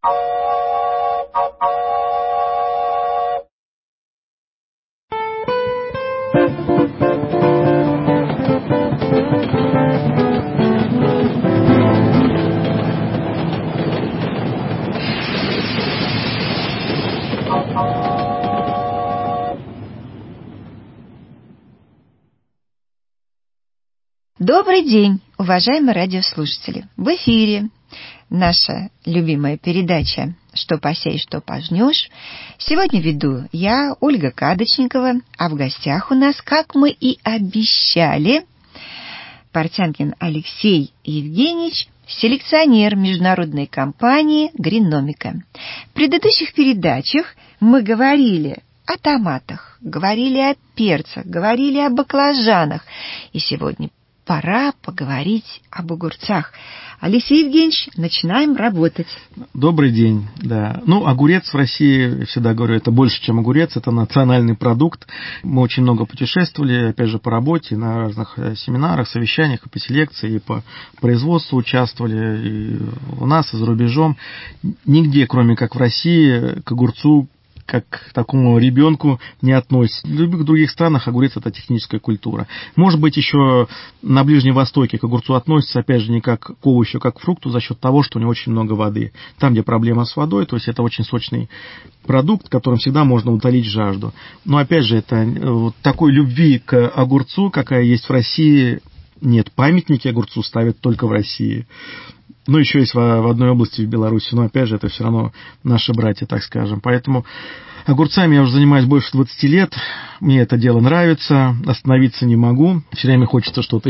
Добрый день, уважаемые радиослушатели! В эфире наша любимая передача «Что посеешь, что пожнешь». Сегодня веду я, Ольга Кадочникова, а в гостях у нас, как мы и обещали, Портянкин Алексей Евгеньевич, селекционер международной компании «Гриномика». В предыдущих передачах мы говорили о томатах, говорили о перцах, говорили о баклажанах. И сегодня пора поговорить об огурцах. Алексей Евгеньевич, начинаем работать. Добрый день. Да. Огурец в России, я всегда говорю, это больше, чем огурец, это национальный продукт. Мы очень много путешествовали, опять же, по работе, на разных семинарах, совещаниях, и по селекции, и по производству участвовали, и у нас, и за рубежом. Нигде, кроме как в России, к огурцу, как к такому ребенку не относится. В любых других странах огурец – это техническая культура. Может быть, еще на Ближнем Востоке к огурцу относится, опять же, не как к овощу, а как к фрукту, за счет того, что у него очень много воды. Там, где проблема с водой, то есть это очень сочный продукт, которым всегда можно утолить жажду. Но, опять же, это вот такой любви к огурцу, какая есть в России, нет. Памятники огурцу ставят только в России. Еще есть в одной области в Беларуси, но, опять же, это все равно наши братья, так скажем. Поэтому огурцами я уже занимаюсь больше 20 лет, мне это дело нравится, остановиться не могу, все время хочется что-то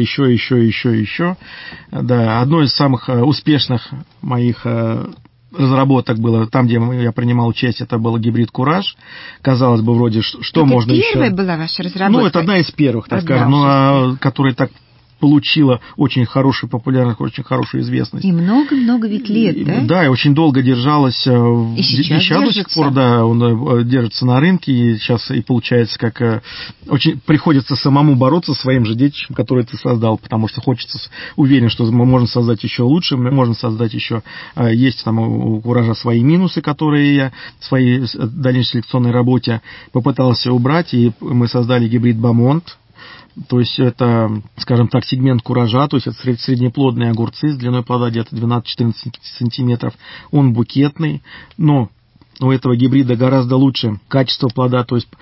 еще. Да, одно из самых успешных моих разработок было там, где я принимал участие, это был гибрид «Кураж». Казалось бы, вроде, что это можно еще... Это первая была ваша разработка? Это одна из первых, так скажем, которая так получила очень хорошую популярность, очень хорошую известность. И много-много ведь лет, да? Да, и очень долго держалась. И сейчас до сих пор, да, он держится на рынке, и сейчас и получается, как очень приходится самому бороться со своим же детищем, которое ты создал, потому что хочется, уверен, что можно создать еще лучше, можно создать еще, есть там у «Куража» свои минусы, которые я в своей дальнейшей селекционной работе попытался убрать, и мы создали гибрид «Бамонт». То есть это, скажем так, сегмент «Куража», то есть это среднеплодные огурцы с длиной плода где-то 12-14 сантиметров. Он букетный, но у этого гибрида гораздо лучше качество плода, то есть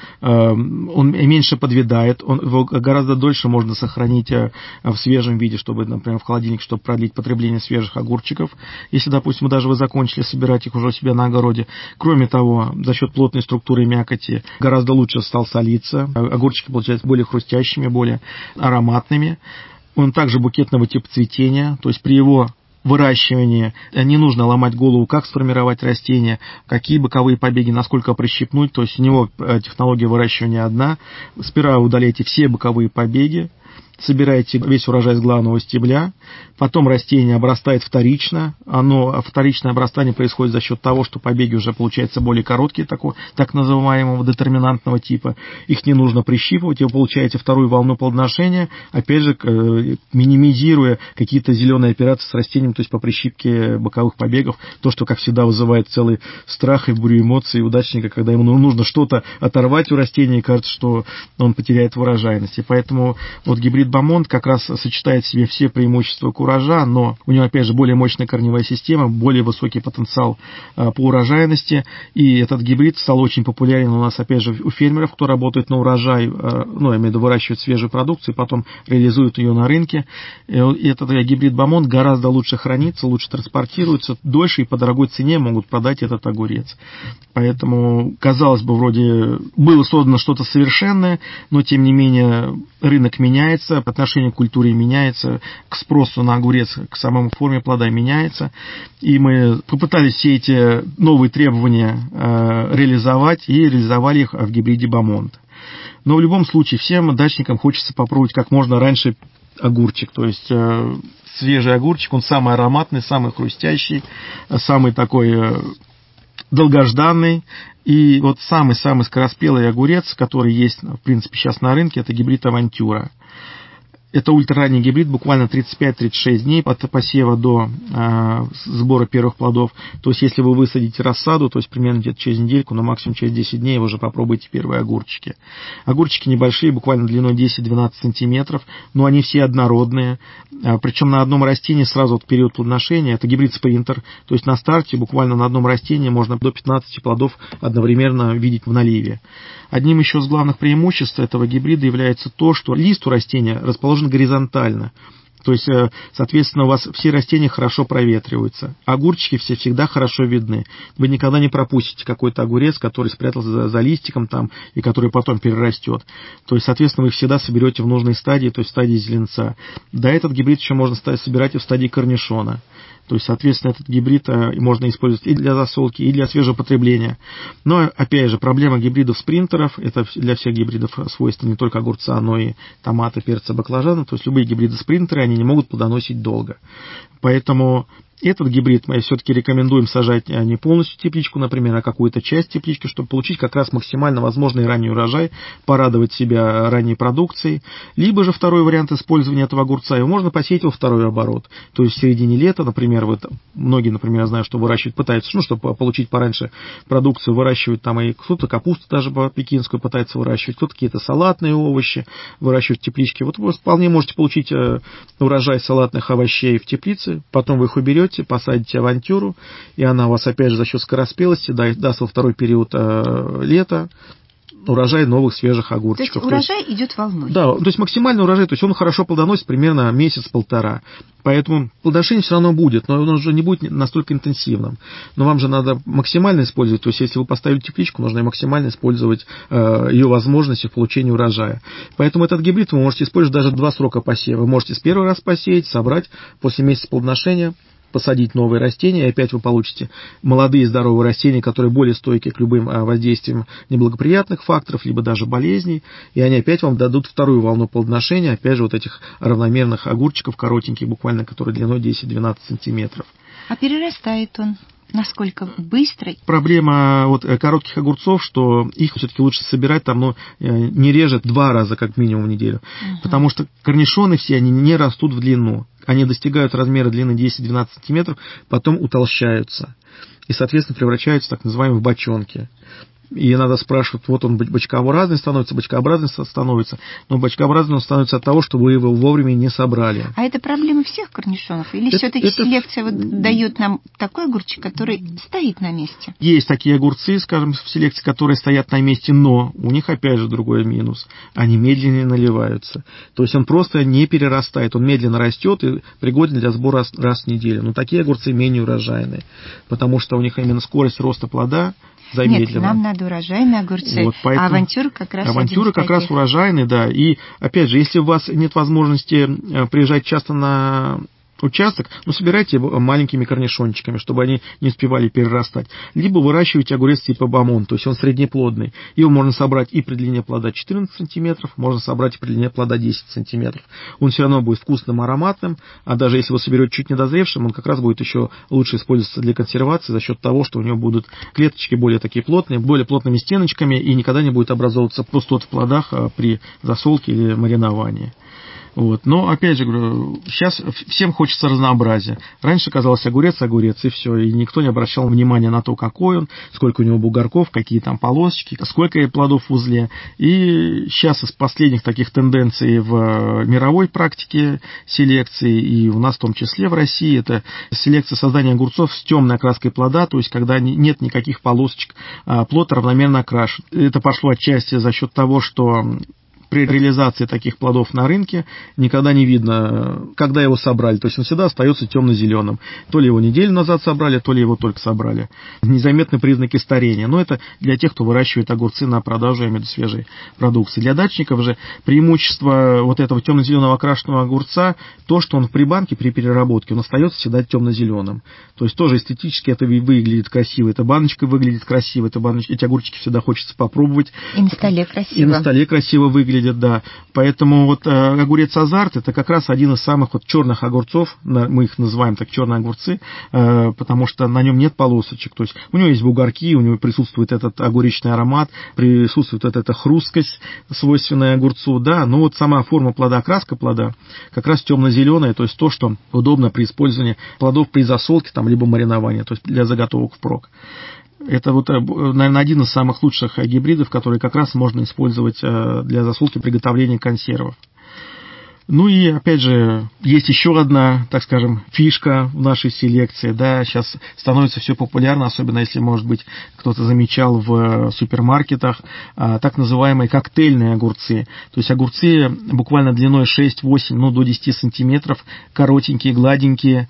он меньше подвядает, его гораздо дольше можно сохранить в свежем виде, чтобы, например, в холодильник, чтобы продлить потребление свежих огурчиков, если, допустим, даже вы закончили собирать их уже у себя на огороде. Кроме того, за счет плотной структуры мякоти гораздо лучше стал солиться, огурчики получаются более хрустящими, более ароматными. Он также букетного типа цветения, то есть при его выращивании не нужно ломать голову, как сформировать растения, какие боковые побеги, насколько прищипнуть. То есть у него технология выращивания одна. Сперва удаляйте все боковые побеги, собираете весь урожай с главного стебля, потом растение обрастает вторично. Вторичное обрастание происходит за счет того, что побеги уже получаются более короткие, так называемого детерминантного типа. Их не нужно прищипывать, и вы получаете вторую волну плодоношения, опять же, минимизируя какие-то зеленые операции с растением, то есть по прищипке боковых побегов, то, что, как всегда, вызывает целый страх и бурю эмоций удачника, когда ему нужно что-то оторвать у растения, и кажется, что он потеряет в урожайности. Поэтому вот гибрид «Бамонт» как раз сочетает в себе все преимущества «Куража», но у него, опять же, более мощная корневая система, более высокий потенциал по урожайности, и этот гибрид стал очень популярен у нас, опять же, у фермеров, кто работает на урожай, я имею в виду, выращивает свежую продукцию, потом реализует ее на рынке. И этот гибрид «Бамонт» гораздо лучше хранится, лучше транспортируется, дольше и по дорогой цене могут продать этот огурец. Поэтому, казалось бы, вроде было создано что-то совершенное, но, тем не менее, рынок меняется, отношение к культуре меняется, к спросу на огурец, к самой форме плода меняется. И мы попытались все эти новые требования реализовать, и реализовали их в гибриде «Бамонт». Но в любом случае всем дачникам хочется попробовать как можно раньше огурчик, то есть свежий огурчик, он самый ароматный, самый хрустящий, самый такой долгожданный. И вот самый-самый скороспелый огурец, который есть, в принципе, сейчас на рынке, это гибрид «Авантюра». Это ультраранний гибрид, буквально 35-36 дней от посева до сбора первых плодов. То есть, если вы высадите рассаду, то есть примерно где-то через недельку, но максимум через 10 дней вы уже попробуйте первые огурчики. Огурчики небольшие, буквально длиной 10-12 сантиметров, но они все однородные. Причем на одном растении сразу в период плодоношения, это гибрид спринтер, то есть на старте буквально на одном растении можно до 15 плодов одновременно видеть в наливе. Одним еще из главных преимуществ этого гибрида является то, что лист у растения расположен горизонтально. То есть, соответственно, у вас все растения хорошо проветриваются. Огурчики все всегда хорошо видны. Вы никогда не пропустите какой-то огурец, который спрятался за листиком там, и который потом перерастет. То есть, соответственно, вы их всегда соберете в нужной стадии, то есть в стадии зеленца. Да, этот гибрид еще можно собирать и в стадии корнишона. То есть, соответственно, этот гибрид можно использовать и для засолки, и для свежего потребления. Но, опять же, проблема гибридов-спринтеров, это для всех гибридов свойственно не только огурца, но и томата, перца, баклажана. То есть, любые гибриды-спринтеры, они не могут плодоносить долго. Поэтому этот гибрид мы все-таки рекомендуем сажать не полностью тепличку, например, а какую-то часть теплички, чтобы получить как раз максимально возможный ранний урожай, порадовать себя ранней продукцией. Либо же второй вариант использования этого огурца, его можно посеять во второй оборот. То есть в середине лета, например, многие, например, я знаю, что выращивать пытаются, чтобы получить пораньше продукцию, выращивают там и кто-то капусту даже по-пекинскую пытается выращивать, кто-то какие-то салатные овощи выращивают в тепличке. Вот вы вполне можете получить урожай салатных овощей в теплице, потом вы их уберете, посадите авантюру, и она у вас опять же за счет скороспелости даст во второй период лета урожай новых свежих огурчиков. То есть урожай идет волной. Да, то есть максимальный урожай, то есть он хорошо плодоносит примерно месяц-полтора. Поэтому плодоношение все равно будет, но он уже не будет настолько интенсивным. Но вам же надо максимально использовать, то есть если вы поставили тепличку, нужно максимально использовать ее возможности в получении урожая. Поэтому этот гибрид вы можете использовать даже 2 срока посева. Вы можете с первый раз посеять, собрать, после месяца плодоношения посадить новые растения, и опять вы получите молодые здоровые растения, которые более стойки к любым воздействиям неблагоприятных факторов, либо даже болезней, и они опять вам дадут вторую волну плодоношения, опять же, вот этих равномерных огурчиков, коротеньких буквально, которые длиной 10-12 сантиметров. А перерастает он насколько быстро? Проблема коротких огурцов, что их все-таки лучше собирать там, не реже 2 раза как минимум в неделю. Потому что корнишоны все, они не растут в длину. Они достигают размера длины 10-12 сантиметров, потом утолщаются. И, соответственно, превращаются в так называемые бочонки. И надо спрашивать, вот он бочкообразный становится, но бочкообразный он становится от того, что вы его вовремя не собрали. А это проблема всех корнишонов? Или все-таки селекция дает нам такой огурчик, который стоит на месте? Есть такие огурцы, скажем, в селекции, которые стоят на месте, но у них опять же другой минус. Они медленнее наливаются. То есть он просто не перерастает, он медленно растет и пригоден для сбора раз в неделю. Но такие огурцы менее урожайные, потому что у них именно скорость роста плода замедленно. Нет, нам надо урожайные огурцы, а авантюра как раз урожайные, да. И, опять же, если у вас нет возможности приезжать часто на участок, собирайте его маленькими корнишончиками, чтобы они не успевали перерастать. Либо выращивайте огурец типа бамон, то есть он среднеплодный. Его можно собрать и при длине плода 14 сантиметров, можно собрать и при длине плода 10 сантиметров. Он все равно будет вкусным, ароматным, а даже если вы соберете чуть недозревшим, он как раз будет еще лучше использоваться для консервации за счет того, что у него будут клеточки более такие плотные, более плотными стеночками, и никогда не будет образовываться пустот в плодах при засолке или мариновании. Но, опять же, говорю, сейчас всем хочется разнообразия. Раньше казалось огурец, и все, и никто не обращал внимания на то, какой он, сколько у него бугорков, какие там полосочки, сколько плодов в узле. И сейчас из последних таких тенденций в мировой практике селекции, и у нас в том числе в России, это селекция создания огурцов с темной окраской плода, то есть когда нет никаких полосочек, плод равномерно окрашен. Это пошло отчасти за счет того, что при реализации таких плодов на рынке никогда не видно, когда его собрали. То есть он всегда остается темно-зеленым. То ли его неделю назад собрали, то ли его только собрали. Незаметны признаки старения. Но это для тех, кто выращивает огурцы на продажу, я имею в виду свежей продукции. Для дачников же преимущество этого темно-зеленого окрашенного огурца то, что он при банке, при переработке, он остается всегда темно-зеленым. То есть тоже эстетически это выглядит красиво. Эта баночка выглядит красиво. Эти огурчики всегда хочется попробовать. И на столе красиво. Выглядит. выглядит, да. Поэтому вот огурец Азарт — это как раз один из самых вот черных огурцов, мы их называем так черные огурцы, потому что на нем нет полосочек. То есть у него есть бугорки, у него присутствует этот огуречный аромат, присутствует вот эта хрусткость, свойственная огурцу, да. Но вот сама форма плода, окраска плода как раз темно-зеленая, то есть то, что удобно при использовании плодов при засолке там, либо мариновании, то есть для заготовок впрок. Это вот, наверное, один из самых лучших гибридов, которые как раз можно использовать для засолки приготовления консервов. Ну и, опять же, есть еще одна, так скажем, фишка в нашей селекции, да, сейчас становится все популярно, особенно если, может быть, кто-то замечал в супермаркетах, так называемые коктейльные огурцы. То есть огурцы буквально длиной 6-8, ну, до 10 сантиметров, коротенькие, гладенькие,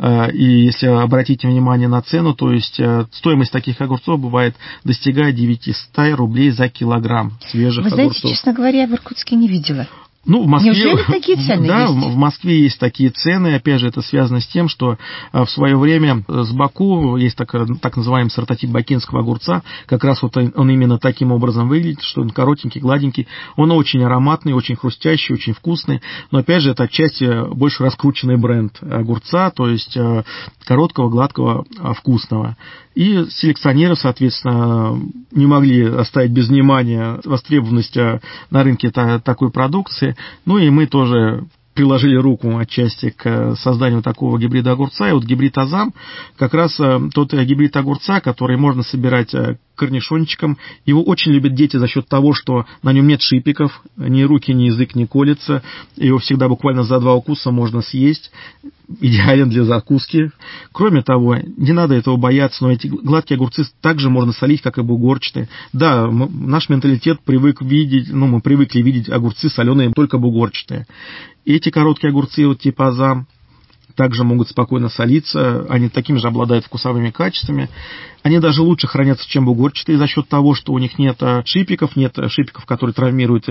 и если обратите внимание на цену, то есть стоимость таких огурцов бывает достигает 900 рублей за килограмм свежих огурцов. Вы знаете, честно говоря, я в Иркутске не видела. Ну, в Москве, неужели такие цены да, есть? В Москве есть такие цены. Опять же, это связано с тем, что в свое время с Баку есть так называемый сортотип бакинского огурца. Как раз вот он именно таким образом выглядит, что он коротенький, гладенький. Он очень ароматный, очень хрустящий, очень вкусный. Но, опять же, это отчасти больше раскрученный бренд огурца, то есть короткого, гладкого, вкусного. И селекционеры, соответственно, не могли оставить без внимания востребованность на рынке такой продукции. Ну и мы тоже приложили руку отчасти к созданию такого гибрида огурца. И вот гибрид Азам как раз тот гибрид огурца, который можно собирать корнишончиком. Его очень любят дети за счет того, что на нем нет шипиков, ни руки, ни язык не колется. Его всегда буквально за 2 укуса можно съесть. Идеален для закуски. Кроме того, не надо этого бояться, но эти гладкие огурцы также можно солить, как и бугорчатые. Да, наш менталитет привык видеть, мы привыкли видеть огурцы соленые, только бугорчатые. И эти короткие огурцы вот типа Азам также могут спокойно солиться, они такими же обладают вкусовыми качествами. Они даже лучше хранятся, чем бугорчатые, за счет того, что у них нет шипиков, которые травмируют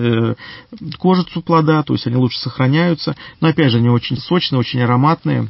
кожицу плода, то есть они лучше сохраняются. Но опять же, они очень сочные, очень ароматные.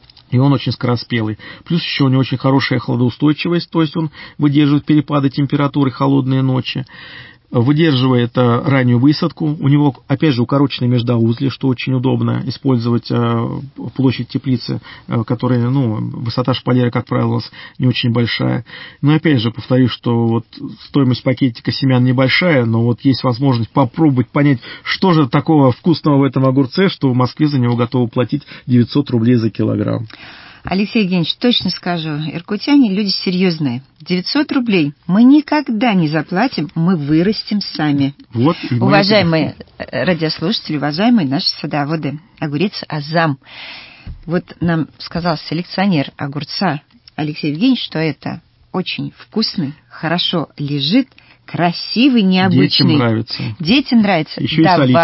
И он очень скороспелый. Плюс еще у него очень хорошая хладоустойчивость, то есть он выдерживает перепады температуры, холодные ночи. Выдерживает раннюю высадку. У него, опять же, укороченные междоузли, что очень удобно использовать площадь теплицы, которая, высота шпалеры, как правило, у нас не очень большая. Но, опять же, повторюсь, что вот стоимость пакетика семян небольшая, но вот есть возможность попробовать понять, что же такого вкусного в этом огурце, что в Москве за него готовы платить 900 рублей за килограмм. Алексей Евгеньевич, точно скажу, иркутяне люди серьезные. 900 рублей мы никогда не заплатим, мы вырастим сами. Вот, уважаемые радиослушатели, уважаемые наши садоводы, огурец Азам. Вот нам сказал селекционер огурца Алексей Евгеньевич, что это очень вкусный, хорошо лежит, красивый, необычный. Детям нравится. Детям нравится. Еще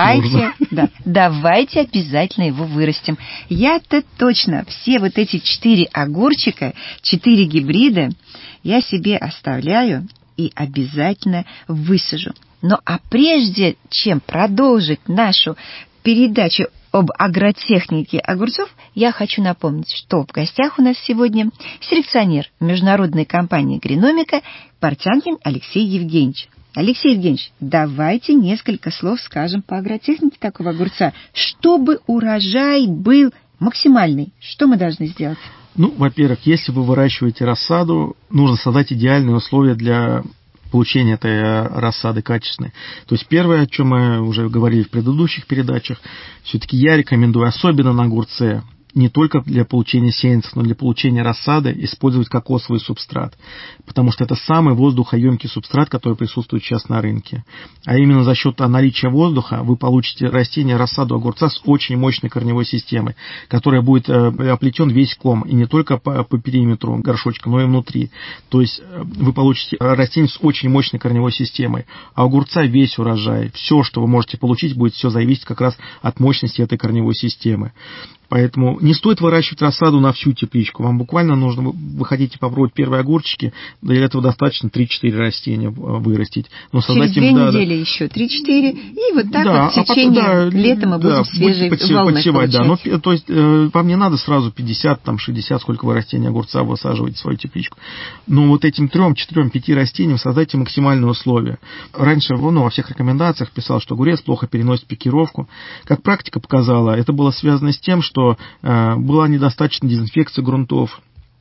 Давайте обязательно его вырастим. Я-то точно все вот эти 4 огурчика, 4 гибрида я себе оставляю и обязательно высажу. Ну а прежде чем продолжить нашу передачу об агротехнике огурцов, я хочу напомнить, что в гостях у нас сегодня селекционер международной компании «Гриномика» Портянкин Алексей Евгеньевич. Алексей Евгеньевич, давайте несколько слов скажем по агротехнике такого огурца, чтобы урожай был максимальный. Что мы должны сделать? Во-первых, если вы выращиваете рассаду, нужно создать идеальные условия для получения этой рассады качественной. То есть первое, о чем мы уже говорили в предыдущих передачах, все-таки я рекомендую, особенно на огурце, не только для получения сеянцев, но для получения рассады использовать кокосовый субстрат, потому что это самый воздухоемкий субстрат, который присутствует сейчас на рынке. А именно за счет наличия воздуха вы получите растение, рассаду огурца с очень мощной корневой системой, которая будет оплетен весь ком, и не только по периметру горшочка, но и внутри. То есть вы получите растение с очень мощной корневой системой, а у огурца весь урожай, все, что вы можете получить, будет все зависеть как раз от мощности этой корневой системы. Поэтому Не стоит выращивать рассаду на всю тепличку. Вам буквально нужно, вы хотите попробовать первые огурчики, для этого достаточно 3-4 растения вырастить. Но через 2 недели еще 3-4, и вот так вот в течение лета мы будем свежей волной подсевать, получать. Но, то есть вам не надо сразу 50, 60, сколько вы растений огурца высаживаете в свою тепличку. Но вот этим 3, 4, 5 растениям создайте максимальные условия. Раньше во всех рекомендациях писал, что огурец плохо переносит пикировку. Как практика показала, это было связано с тем, что была недостаточная дезинфекция грунтов.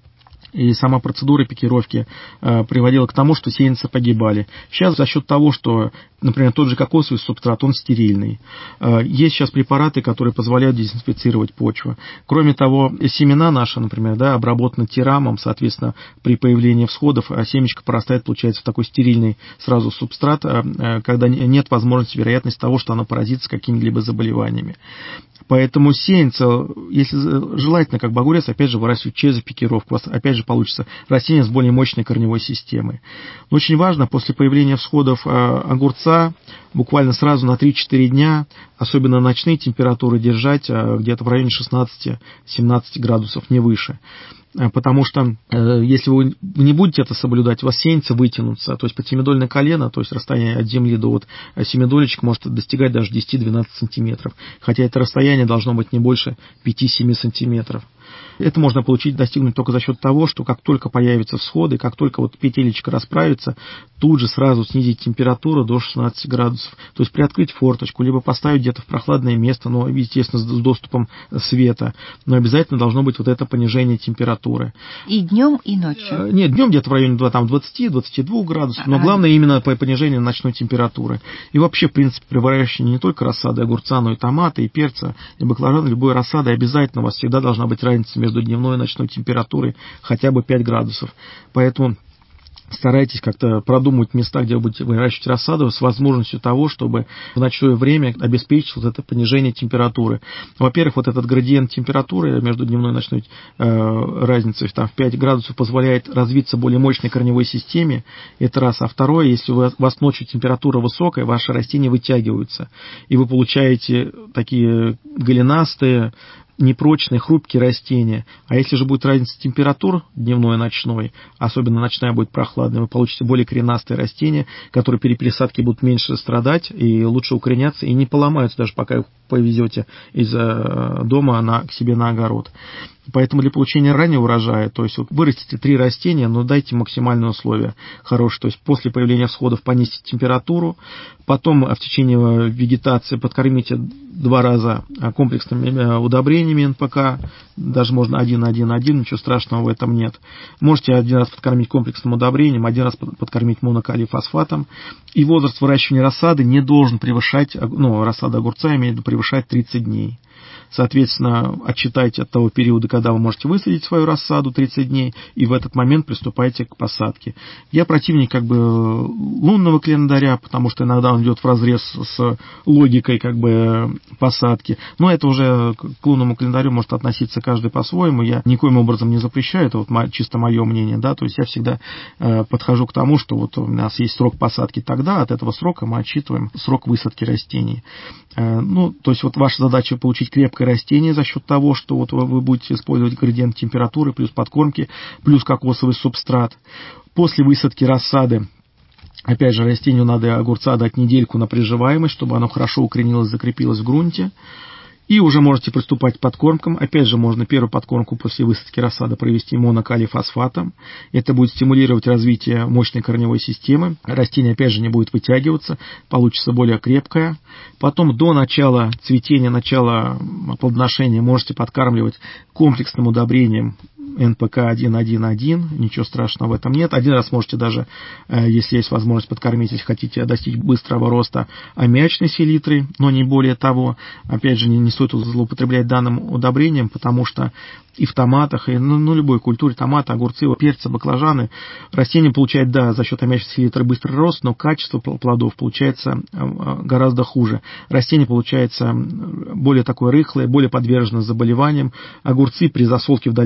И сама процедура пикировки приводила к тому, что сеянцы погибали. Сейчас за счет того, что, например, тот же кокосовый субстрат, он стерильный. Есть сейчас препараты, которые позволяют дезинфицировать почву. Кроме того, семена наши, например, обработаны тирамом, соответственно, при появлении всходов семечко порастает, получается, в такой стерильный сразу субстрат, когда нет возможности, вероятности того, что оно поразится какими-либо заболеваниями. Поэтому сеянца, если желательно, как бы огурец, опять же, выращивать через пикировку, у вас опять же получится растение с более мощной корневой системой. Но очень важно после появления всходов огурца буквально сразу на 3-4 дня, особенно ночные температуры, держать где-то в районе 16-17 градусов, не выше. Потому что если вы не будете это соблюдать, у вас сеянцы вытянутся, то есть подсемидольное колено, то есть расстояние от земли до семидолечек может достигать даже 10-12 сантиметров, хотя это расстояние должно быть не больше 5-7 сантиметров. Это можно достигнуть только за счет того, что как только появятся всходы, как только петелечка расправится, тут же сразу снизить температуру до 16 градусов. То есть приоткрыть форточку, либо поставить где-то в прохладное место, но, естественно, с доступом света. Но обязательно должно быть это понижение температуры. И днем, и ночью? Нет, днем где-то в районе 20-22 градусов, но главное именно по понижению ночной температуры. И вообще, в принципе, при выращивании не только рассады огурца, но и томата, и перца, и баклажана, любой рассады, обязательно у вас всегда должна быть разница между дневной и ночной температурой хотя бы 5 градусов. Поэтому старайтесь как-то продумать места, где вы будете выращивать рассаду, с возможностью того, чтобы в ночное время обеспечить это понижение температуры. Во-первых, этот градиент температуры между дневной и ночной разницей в 5 градусов позволяет развиться более мощной корневой системе. Это раз. А второе, если у вас ночью температура высокая, ваши растения вытягиваются, и вы получаете такие голенастые, непрочные, хрупкие растения. А если же будет разница температур дневной и ночной, особенно ночная будет прохладная, вы получите более коренастые растения, которые при пересадке будут меньше страдать и лучше укореняться, и не поломаются, даже пока их повезете из дома к себе на огород. Поэтому для получения раннего урожая, то есть вырастите 3 растения, но дайте максимальные условия хорошие. То есть после появления всходов понизьте температуру, потом в течение вегетации подкормите 2 раза комплексными удобрениями НПК, даже можно 1-1-1, ничего страшного в этом нет. Можете 1 раз подкормить комплексным удобрением, 1 раз подкормить монокалий-фосфатом. И возраст выращивания рассады не должен превышать, рассада огурца имеет в виду превышать 30 дней. Соответственно, отсчитайте от того периода, когда вы можете высадить свою рассаду, 30 дней, и в этот момент приступайте к посадке. Я противник лунного календаря, потому что иногда он идет вразрез с логикой посадки. Но это уже к лунному календарю может относиться каждый по-своему. Я никоим образом не запрещаю, это чисто мое мнение. Да? То есть я всегда подхожу к тому, что у нас есть срок посадки тогда, от этого срока мы отсчитываем срок высадки растений. То есть ваша задача получить крепкое растение за счет того, что вы будете использовать градиент температуры, плюс подкормки, плюс кокосовый субстрат. После высадки рассады, опять же, растению надо огурца дать недельку на приживаемость, чтобы оно хорошо укоренилось, закрепилось в грунте. И уже можете приступать к подкормкам. Опять же, можно первую подкормку после высадки рассады провести монокалий-фосфатом. Это будет стимулировать развитие мощной корневой системы. Растение, опять же, не будет вытягиваться, получится более крепкое. Потом до начала цветения, начала плодоношения можете подкармливать комплексным удобрением НПК 1-1-1, ничего страшного в этом нет. 1 раз можете даже, если есть возможность подкормить, если хотите достичь быстрого роста, аммиачной селитрой, но не более того. Опять же, не стоит злоупотреблять данным удобрением, потому что и в томатах, и любой культуре, томаты, огурцы, перцы, баклажаны, растение получает, за счет аммиачной селитры быстрый рост, но качество плодов получается гораздо хуже. Растение получается более такое рыхлое, более подвержено заболеваниям. Огурцы при засолке в дальнейшем, если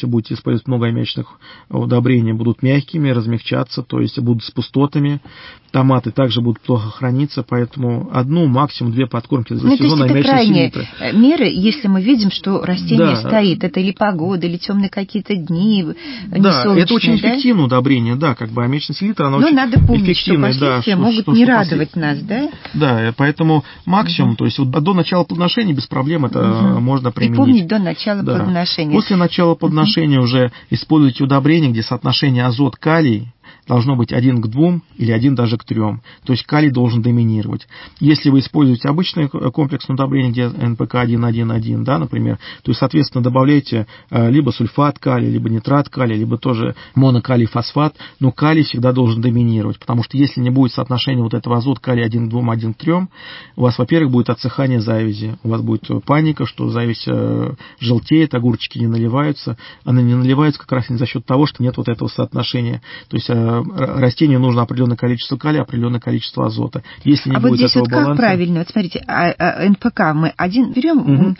если будете использовать много аммиачных удобрений, будут мягкими, размягчаться, то есть будут с пустотами. Томаты также будут плохо храниться, поэтому одну, максимум 2 подкормки за сезон аммиачной селитры. Меры, если мы видим, что растение стоит, это или погода, или темные какие-то дни, да, это очень эффективное удобрение, да, как бы аммиачная селитра, она очень надо помнить, эффективная. Что последствия могут не радовать нас, да? Да, поэтому максимум, то есть до начала плодоношения без проблем это можно применить. И помнить до начала плодоношения. После начала плодоношения уже используйте удобрения, где соотношение азот-калий должно быть 1 к 2 или 1 даже к 3. То есть калий должен доминировать. Если вы используете обычное комплексное удобрение, где НПК 1,1,1, да, например, то есть, соответственно, добавляйте либо сульфат калия, либо нитрат калия, либо тоже монокалий фосфат, но калий всегда должен доминировать, потому что если не будет соотношения вот этого азот-калия 1 к 2, 1 к 3, у вас, во-первых, будет отсыхание завязи, у вас будет паника, что завязь желтеет, огурчики не наливаются. Они не наливаются как раз не за счет того, что нет вот этого соотношения. То есть растению нужно определенное количество калия, определенное количество азота. Если не будет этого баланса... Вот здесь как правильно? Вот смотрите, НПК мы берем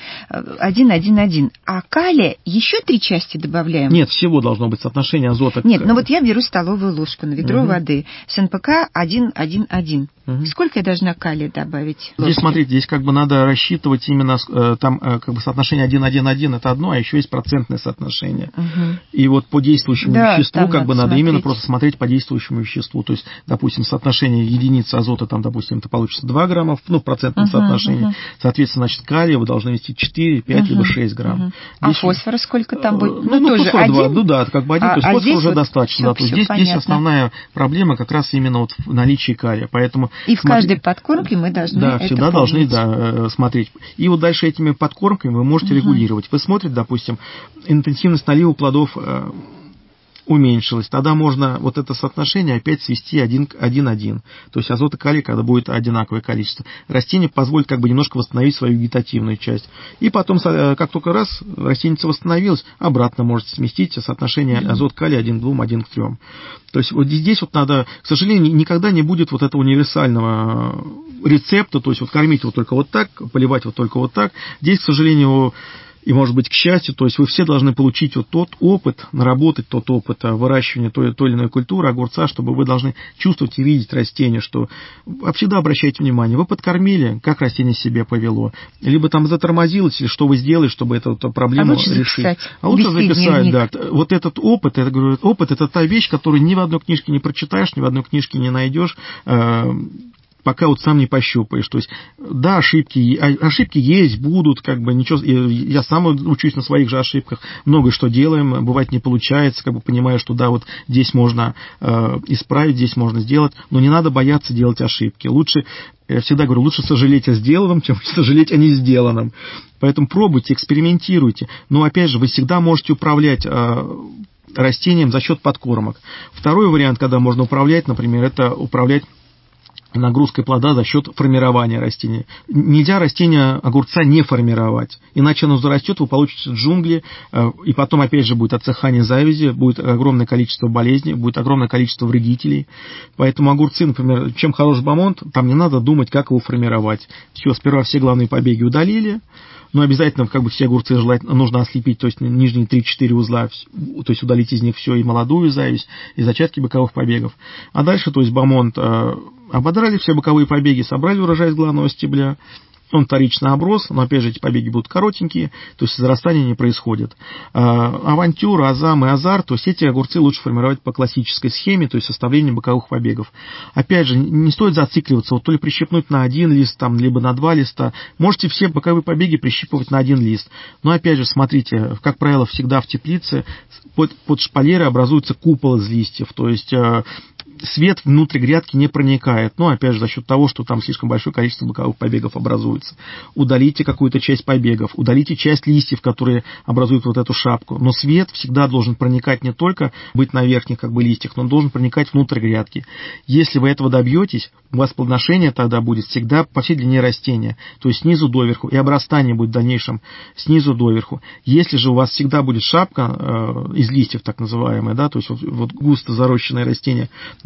1,1,1, а калия еще 3 части добавляем? Нет, всего должно быть соотношение азота. Нет, но вот я беру столовую ложку на ведро воды с НПК 1,1,1. Сколько я должна калия добавить? Здесь, смотрите, здесь как бы надо рассчитывать именно, там как бы соотношение 1,1,1 это одно, а еще есть процентное соотношение. И вот по действующему веществу как бы надо именно просто смотреть по действующему веществу. То есть, допустим, соотношение единицы азота, там, допустим, это получится 2 грамма, в процентном соотношении. Соответственно, значит, калия вы должны вести 4, 5, либо 6 грамм. А фосфора сколько там будет? Тоже фосфор 1? 2, ну да, как бы 1, то есть фосфор уже достаточно. Да, то есть здесь основная проблема как раз именно вот в наличии калия. Поэтому и в каждой подкормке мы должны это всегда помнить. должны смотреть. И вот дальше этими подкормками вы можете регулировать. Вы смотрите, допустим, интенсивность налива плодов уменьшилась, тогда можно вот это соотношение опять свести 1:1. То есть азот и калий, когда будет одинаковое количество. Растение позволит как бы немножко восстановить свою вегетативную часть. И потом, как только раз растение восстановилось, обратно можете сместить соотношение азот-калий 1 к 2, 1 к 3. То есть вот здесь вот надо, к сожалению, никогда не будет вот этого универсального рецепта, то есть вот кормить вот только вот так, поливать вот только вот так. Здесь, к сожалению, и, может быть, к счастью, то есть вы все должны получить вот тот опыт, наработать тот опыт выращивания той или иной культуры, огурца, чтобы вы должны чувствовать и видеть растение, что всегда обращайте внимание, вы подкормили, как растение себя повело, либо там затормозилось, или что вы сделали, чтобы эту проблему решить. А лучше записать, да. Вот этот опыт, я говорю, опыт – это та вещь, которую ни в одной книжке не прочитаешь, ни в одной книжке не найдешь, пока вот сам не пощупаешь. То есть, да, ошибки есть, будут, как бы ничего. Я сам учусь на своих же ошибках. Многое что делаем, бывает не получается, как бы понимаю, что да, вот здесь можно исправить, здесь можно сделать, но не надо бояться делать ошибки. Лучше, я всегда говорю, лучше сожалеть о сделанном, чем сожалеть о не сделанном. Поэтому пробуйте, экспериментируйте. Но опять же, вы всегда можете управлять растением за счет подкормок. Второй вариант, когда можно управлять, например, это управлять нагрузкой плода за счет формирования растения. Нельзя растение огурца не формировать, иначе оно зарастет, вы получите джунгли, и потом опять же будет отсыхание завязи, будет огромное количество болезней, будет огромное количество вредителей. Поэтому огурцы, например, чем хорош бомонд, там не надо думать, как его формировать. Все, сперва все главные побеги удалили, но обязательно как бы все огурцы нужно ослепить, то есть нижние 3-4 узла, то есть удалить из них все, и молодую зависть, и зачатки боковых побегов. А дальше, то есть бомонд ободрали все боковые побеги, собрали урожай из главного стебля, он вторично оброс, но опять же эти побеги будут коротенькие, то есть зарастания не происходит. Авантюра, азам и азар, то есть эти огурцы лучше формировать по классической схеме, то есть составление боковых побегов. Опять же, не стоит зацикливаться, вот то ли прищипнуть на 1 лист, там, либо на 2 листа, можете все боковые побеги прищипывать на 1 лист. Но опять же, смотрите, как правило, всегда в теплице под шпалерой образуется купол из листьев, то есть свет внутрь грядки не проникает, но опять же за счет того, что там слишком большое количество боковых побегов образуется. Удалите какую-то часть побегов, удалите часть листьев, которые образуют вот эту шапку, но свет всегда должен проникать не только быть на верхних как бы листьях, но он должен проникать внутрь грядки. Если вы этого добьетесь, у вас плодоношение тогда будет всегда по всей длине растения, то есть снизу доверху, и обрастание будет в дальнейшем снизу доверху. Если же у вас всегда будет шапка из листьев, так называемая, да, то есть вот густо зарощенное растение,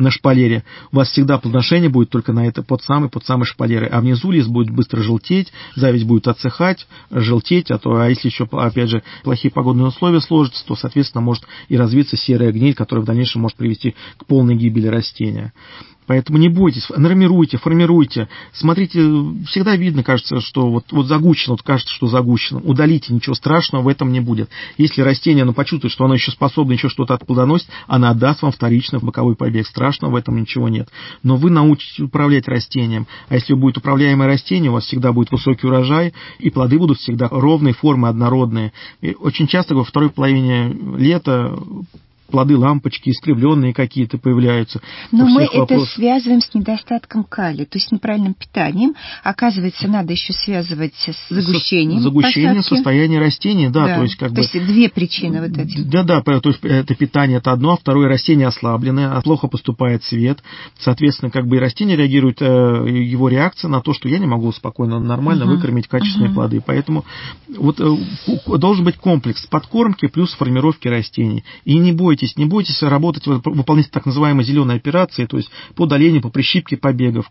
на шпалере, у вас всегда плодоношение будет только на это под самой шпалерой, а внизу лист будет быстро желтеть, зависть будет отсыхать, желтеть, а если еще, опять же, плохие погодные условия сложатся, то, соответственно, может и развиться серая гниль, которая в дальнейшем может привести к полной гибели растения. Поэтому не бойтесь, нормируйте, формируйте. Смотрите, всегда видно, кажется, что вот загущено, кажется, что загущено. Удалите, ничего страшного в этом не будет. Если растение, почувствует, что оно еще способно еще что-то отплодоносить, она отдаст вам вторично в боковой побег. Страшного в этом ничего нет. Но вы научитесь управлять растением. А если будет управляемое растение, у вас всегда будет высокий урожай, и плоды будут всегда ровной формы, однородные. И очень часто во второй половине лета плоды лампочки, искривленные какие-то появляются. Но мы это связываем с недостатком калия, то есть с неправильным питанием. Оказывается, надо еще связывать с загущением. Загущение состояния растения, да. То есть, то есть две причины вот эти. Да, то есть это питание, это одно, а второе, растение ослабленное, плохо поступает свет. Соответственно, и растение реагирует, его реакция на то, что я не могу спокойно, нормально выкормить качественные плоды. Поэтому должен быть комплекс подкормки плюс формировки растений. И не бойтесь работать, выполнять так называемые зеленые операции, то есть по удалению, по прищипке побегов.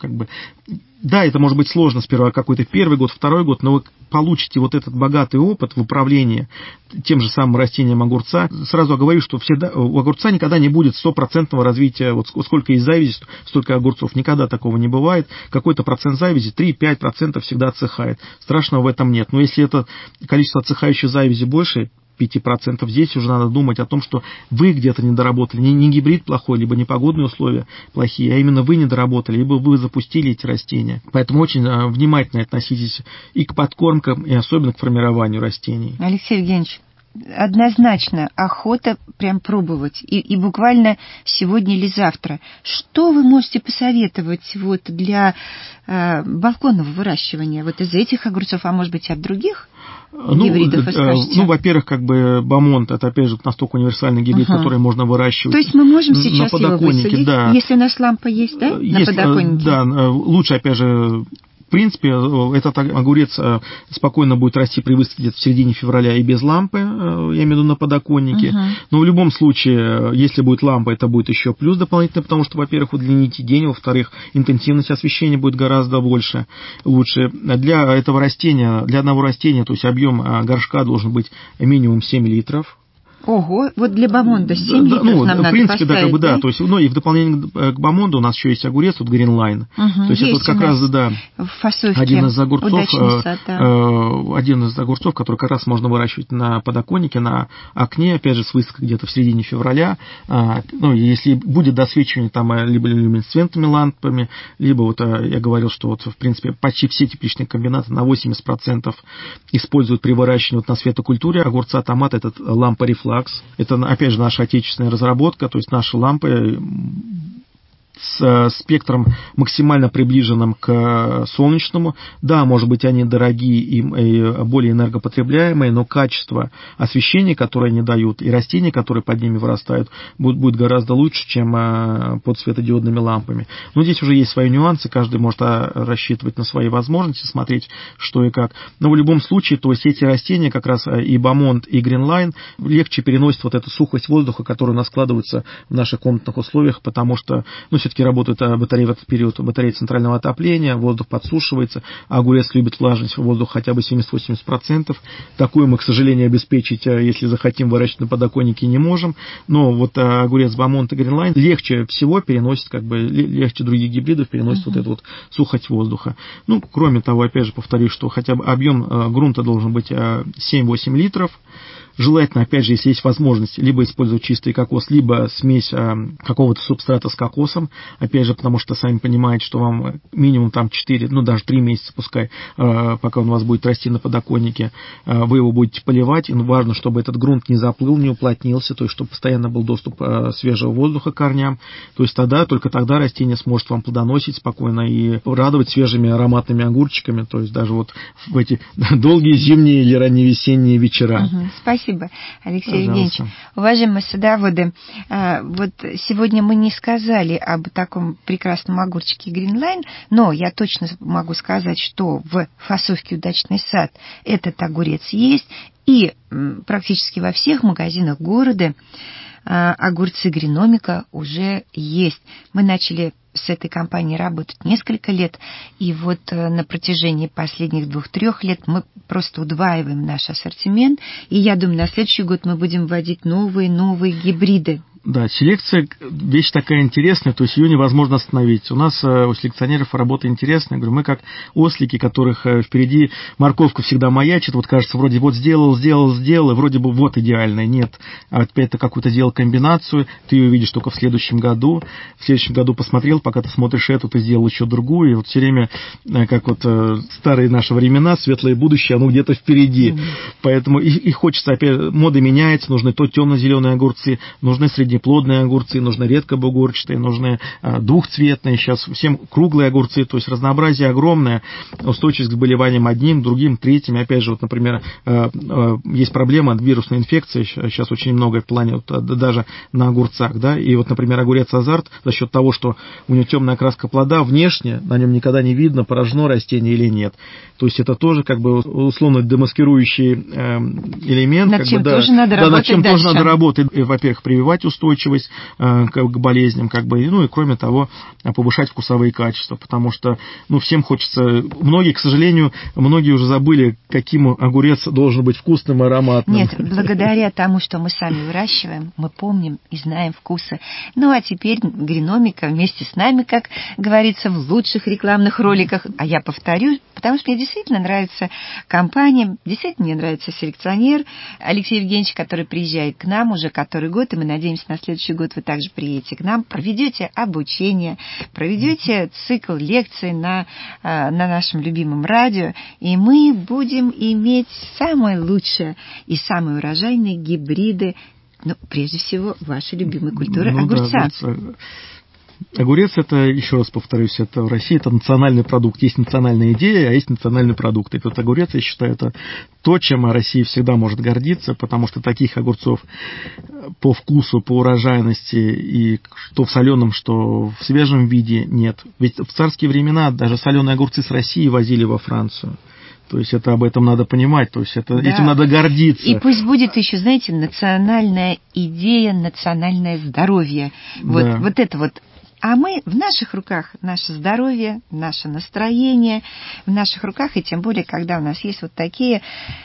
Да, это может быть сложно сперва какой-то первый год, второй год, но вы получите вот этот богатый опыт в управлении тем же самым растением огурца. Сразу говорю, что у огурца никогда не будет 100% развития, вот сколько есть завязи, столько огурцов. Никогда такого не бывает. Какой-то процент завязи, 3-5% всегда отсыхает. Страшного в этом нет. Но если это количество отсыхающей завязи больше 5%, здесь уже надо думать о том, что вы где-то не доработали, не гибрид плохой, либо не погодные условия плохие, а именно вы не доработали, либо вы запустили эти растения. Поэтому очень внимательно относитесь и к подкормкам, и особенно к формированию растений. Алексей Евгеньевич, однозначно охота прям пробовать, и буквально сегодня или завтра. Что вы можете посоветовать для балконного выращивания из этих огурцов, а может быть и от других гибридов, во-первых, бамонт, это опять же настолько универсальный гибрид, который можно выращивать. То есть мы можем сейчас его высадить, если у нас лампа есть, да, на подоконнике? Да, лучше, опять же, в принципе, этот огурец спокойно будет расти при высадке где-то в середине февраля и без лампы, я имею в виду на подоконнике. Но в любом случае, если будет лампа, это будет еще плюс дополнительно, потому что, во-первых, удлините день, во-вторых, интенсивность освещения будет гораздо лучше. Для этого растения, для одного растения, то есть объем горшка должен быть минимум 7 литров. Ого, для бамонда 7 литров нам надо принципе, поставить, да? То есть, и в дополнение к бамонду у нас еще есть огурец, Greenline. То есть это как раз, в фасовке один из огурцов, который как раз можно выращивать на подоконнике, на окне, опять же, с высадкой где-то в середине февраля. Если будет досвечивание либо люминесцентными лампами, либо я говорил, что в принципе почти все тепличные комбинаты на 80% используют при выращивании на светокультуре огурца, томата, этот лампа Reflux. Это, опять же, наша отечественная разработка, то есть наши лампы с спектром максимально приближенным к солнечному. Да, может быть, они дорогие и более энергопотребляемые, но качество освещения, которое они дают, и растения, которые под ними вырастают, будет гораздо лучше, чем под светодиодными лампами. Но здесь уже есть свои нюансы, каждый может рассчитывать на свои возможности, смотреть, что и как. Но в любом случае, то есть эти растения, как раз и бамонт, и Greenline, легче переносят эту сухость воздуха, которая у нас складывается в наших комнатных условиях, потому что, все-таки работают батареи в этот период, батареи центрального отопления, воздух подсушивается, а огурец любит влажность воздуха хотя бы 70-80%. Такую мы, к сожалению, обеспечить, если захотим, выращивать на подоконнике не можем. Но огурец бамонт и Greenline легче всего переносит, легче других гибридов переносит эту сухость воздуха. Кроме того, опять же, повторюсь, что хотя бы объем грунта должен быть 7-8 литров. Желательно, опять же, если есть возможность, либо использовать чистый кокос, либо смесь какого-то субстрата с кокосом. Опять же, потому что сами понимаете, что вам минимум 4, даже 3 месяца, пускай, пока он у вас будет расти на подоконнике, вы его будете поливать. И важно, чтобы этот грунт не заплыл, не уплотнился, то есть, чтобы постоянно был доступ свежего воздуха к корням. То есть, только тогда растение сможет вам плодоносить спокойно и радовать свежими ароматными огурчиками, то есть, даже в эти долгие зимние или ранневесенние вечера. Спасибо, Алексей Евгеньевич. Уважаемые садоводы, сегодня мы не сказали об таком прекрасном огурчике Greenline, но я точно могу сказать, что в фасовке «Удачный сад» этот огурец есть, и практически во всех магазинах города огурцы Гриномика уже есть. Мы начали с этой компанией работать несколько лет, и вот на протяжении последних 2-3 лет мы просто удваиваем наш ассортимент, и я думаю, на следующий год мы будем вводить новые гибриды. Да, селекция – вещь такая интересная, то есть ее невозможно остановить. У нас у селекционеров работа интересная. Я говорю, мы как ослики, которых впереди морковка всегда маячит, вот кажется, вроде вот сделал, и вроде бы вот идеальное. Нет, а опять ты какую-то делал комбинацию, ты ее видишь только в следующем году. В следующем году посмотрел, пока ты смотришь эту, ты сделал еще другую. И вот все время, как вот старые наши времена, светлое будущее, оно где-то впереди. Поэтому и хочется, опять, мода меняется, нужны то темно-зеленые огурцы, нужны среднеплодные огурцы, нужны редкобугорчатые, нужны двухцветные, сейчас всем круглые огурцы, то есть разнообразие огромное, устойчивость к заболеваниям одним, другим, третьим. Опять же, вот, например, есть проблема от вирусной инфекции, сейчас очень много в плане, вот, даже на огурцах, да, и вот, например, огурец Азарт за счет того, что у него темная окраска плода, внешне на нем никогда не видно, поражено растение или нет. То есть это тоже как бы условно демаскирующий элемент. Над чем тоже надо работать. Над чем тоже надо работать. Во-первых, прививать устойчивость к болезням, как бы, ну и кроме того, повышать вкусовые качества, потому что, ну, всем хочется, многие, к сожалению, уже забыли, каким огурец должен быть вкусным и ароматным. Нет, благодаря тому, что мы сами выращиваем, мы помним и знаем вкусы. Ну, а теперь Гриномика вместе с нами, как говорится, в лучших рекламных роликах. А я повторю, потому что мне действительно нравится компания, действительно мне нравится селекционер Алексей Евгеньевич, который приезжает к нам уже который год, и мы надеемся, на следующий год вы также приедете к нам, проведете обучение, проведете цикл лекций на нашем любимом радио, и мы будем иметь самое лучшее и самые урожайные гибриды, ну, прежде всего, вашей любимой культуры огурца. Да, огурец, это, еще раз повторюсь, это в России это национальный продукт. Есть национальная идея, а есть национальный продукт. И вот огурец, я считаю, это то, чем Россия всегда может гордиться, потому что таких огурцов по вкусу, по урожайности, и что в соленом, что в свежем виде нет. Ведь в царские времена даже соленые огурцы с России возили во Францию. То есть это об этом надо понимать, то есть это, да. Этим надо гордиться. И пусть будет еще, знаете, национальная идея, национальное здоровье. Да. Вот это вот. А мы, в наших руках наше здоровье, наше настроение, в наших руках, и тем более, когда у нас есть вот такие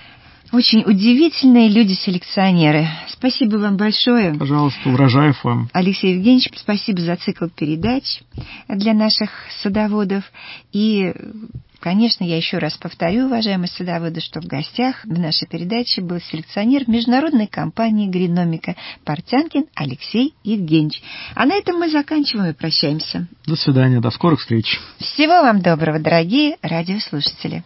очень удивительные люди-селекционеры. Спасибо вам большое. Пожалуйста, урожаев вам. Алексей Евгеньевич, спасибо за цикл передач для наших садоводов. И, конечно, я еще раз повторю, уважаемые садоводы, что в гостях в нашей передаче был селекционер международной компании Гриномика Портянкин Алексей Евгеньевич. А на этом мы заканчиваем и прощаемся. До свидания, до скорых встреч. Всего вам доброго, дорогие радиослушатели.